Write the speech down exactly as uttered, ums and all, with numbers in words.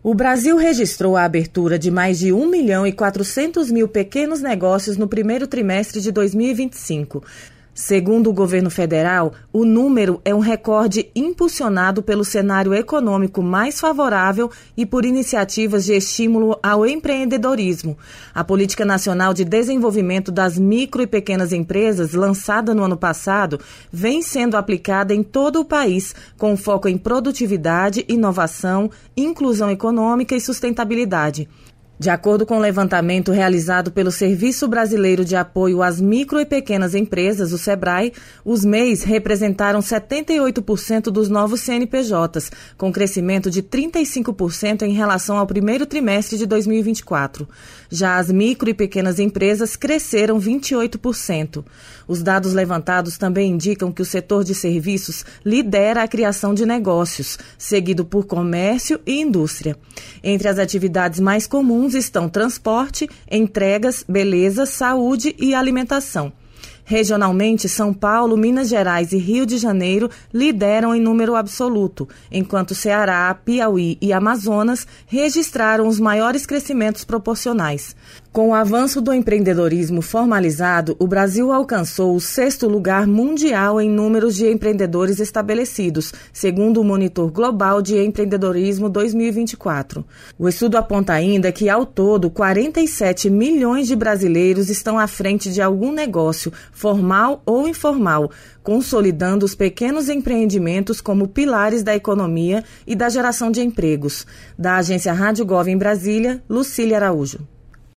O Brasil registrou a abertura de mais de um milhão e quatrocentos mil pequenos negócios no primeiro trimestre de dois mil e vinte e cinco. Segundo o governo federal, o número é um recorde impulsionado pelo cenário econômico mais favorável e por iniciativas de estímulo ao empreendedorismo. A Política Nacional de Desenvolvimento das Micro e Pequenas Empresas, lançada no ano passado, vem sendo aplicada em todo o país, com foco em produtividade, inovação, inclusão econômica e sustentabilidade. De acordo com o levantamento realizado pelo Serviço Brasileiro de Apoio às Micro e Pequenas Empresas, o SEBRAE, os M E Is representaram setenta e oito por cento dos novos C N P Js, com crescimento de trinta e cinco por cento em relação ao primeiro trimestre de dois mil e vinte e quatro. Já as micro e pequenas empresas cresceram vinte e oito por cento. Os dados levantados também indicam que o setor de serviços lidera a criação de negócios, seguido por comércio e indústria. Entre as atividades mais comuns estão transporte, entregas, beleza, saúde e alimentação. Regionalmente, São Paulo, Minas Gerais e Rio de Janeiro lideram em número absoluto, enquanto Ceará, Piauí e Amazonas registraram os maiores crescimentos proporcionais. Com o avanço do empreendedorismo formalizado, o Brasil alcançou o sexto lugar mundial em números de empreendedores estabelecidos, segundo o Monitor Global de Empreendedorismo dois mil e vinte e quatro. O estudo aponta ainda que, ao todo, quarenta e sete milhões de brasileiros estão à frente de algum negócio, formal ou informal, consolidando os pequenos empreendimentos como pilares da economia e da geração de empregos. Da agência Rádio Gov em Brasília, Lucília Araújo.